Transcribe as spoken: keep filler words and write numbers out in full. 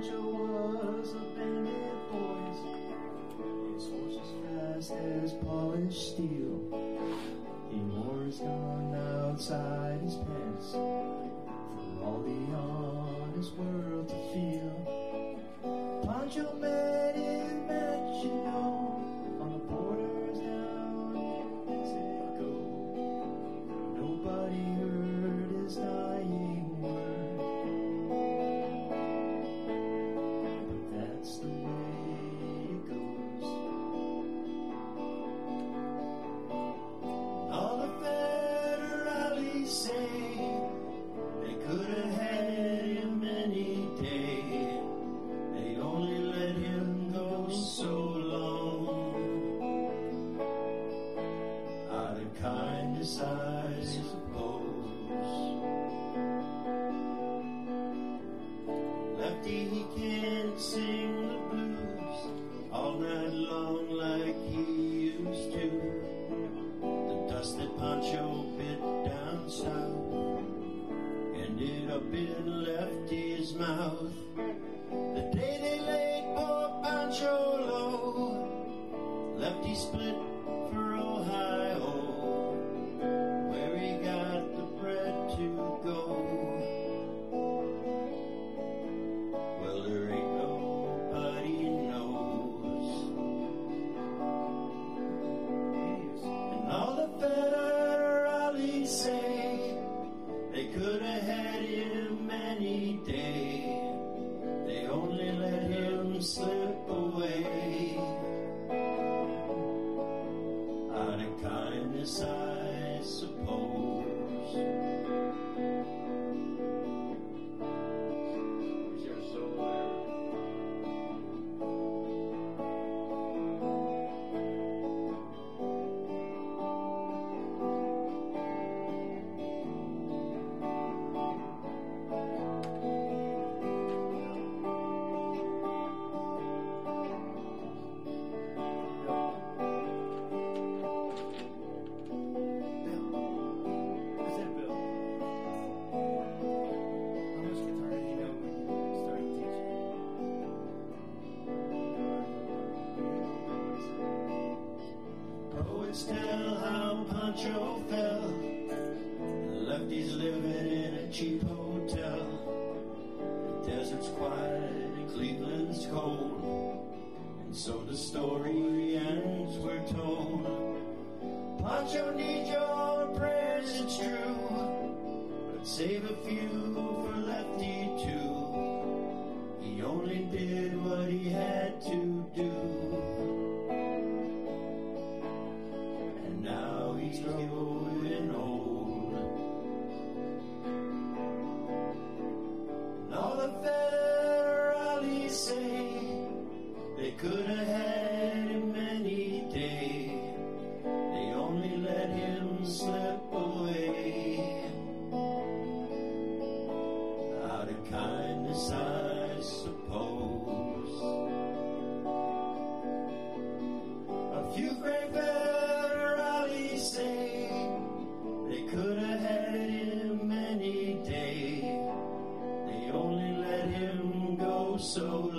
Pancho was a bandit boy. His horse was fast as polished steel. He wore his gun outside his pants for all the honest world to feel. Pancho met his match, you know, on the borders down in Mexico. Nobody heard his dying word, but that's the way it goes. All the federales say they could have had him any day. They only let him go so long. Out of kindness, I suppose. Lefty, he can't sing the blues all night long like he used to. The dust that Pancho bit down south ended up in Lefty's mouth. The day they laid poor Pancho low, Lefty split for Ohio, where he got the bread to go. Well, there ain't nobody knows. And all the federales say they could have had him any day. They only let him slip away. Out of kindness, I suppose. Is your soul there? Poets tell how Pancho fell. Lefty's living in a cheap hotel. The desert's quiet and Cleveland's cold, and so the story ends, we're told. Pancho needs your prayers, it's true, but save a few for Lefty too. He only did what he had to do. Now he's growing old. And all the federales say they could have had him any day. They only let him slip away. Out of kindness, I suppose. A few great say they could have had him any day. They only let him go so